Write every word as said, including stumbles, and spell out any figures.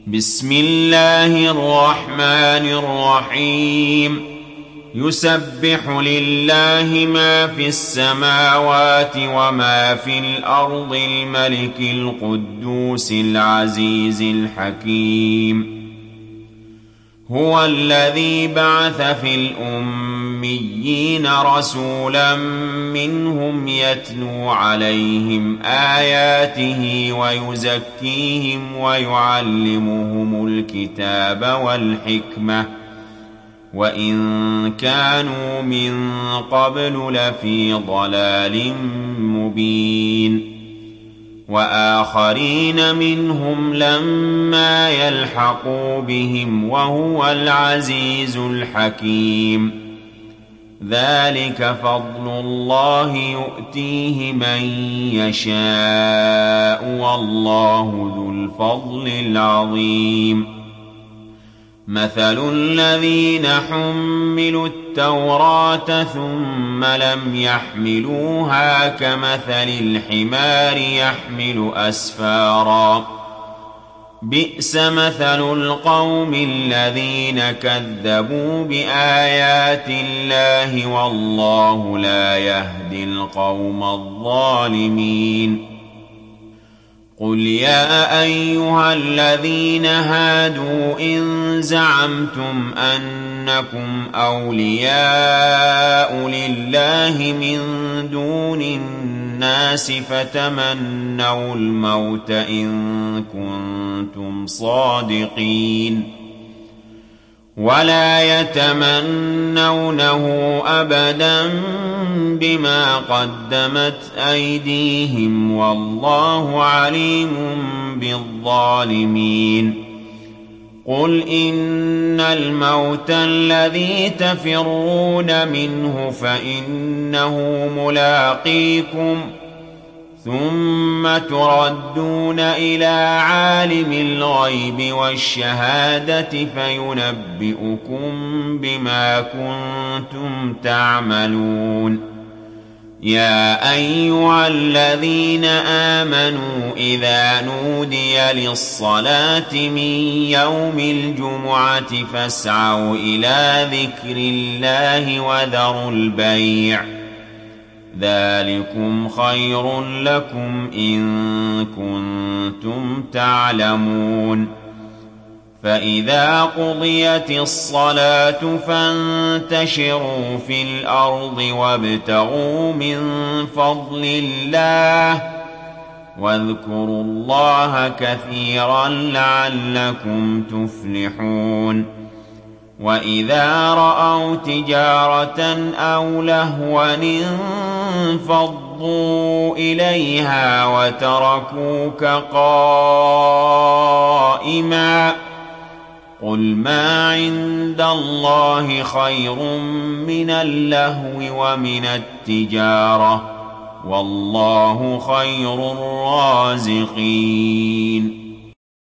بسم الله الرحمن الرحيم يسبح لله ما في السماوات وما في الأرض الملك القدوس العزيز الحكيم هو الذي بعث في الأميين رسولا منهم يتلو عليهم آياته ويزكيهم ويعلمهم الكتاب والحكمة وإن كانوا من قبل لفي ضلال مبين وآخرين منهم لما يلحقوا بهم وهو العزيز الحكيم ذلك فضل الله يؤتيه من يشاء والله ذو الفضل العظيم مثل الذين حملوا التوراة ثم لم يحملوها كمثل الحمار يحمل أسفارا بئس مثل القوم الذين كذبوا بآيات الله والله لا يهدي القوم الظالمين قل يا أيها الذين هادوا إن زعمتم أنكم أولياء لله من دون الناس فتمنوا الموت إن كنتم صادقين ولا يتمنونه أبدا بما قدمت أيديهم والله عليم بالظالمين قل إن الموت الذي تفرون منه فإنه ملاقيكم ثم تردون إلى عالم الغيب والشهادة فينبئكم بما كنتم تعملون يا أيها الذين آمنوا إذا نودي للصلاة من يوم الجمعة فاسعوا إلى ذكر الله وذروا البيع ذلكم خير لكم إن كنتم تعلمون فإذا قضيت الصلاة فانتشروا في الأرض وابتغوا من فضل الله واذكروا الله كثيرا لعلكم تفلحون وإذا رأوا تجارة أو لهوا انفضوا إليها وتركوك قائما قل ما عند الله خير من اللهو ومن التجارة والله خير الرازقين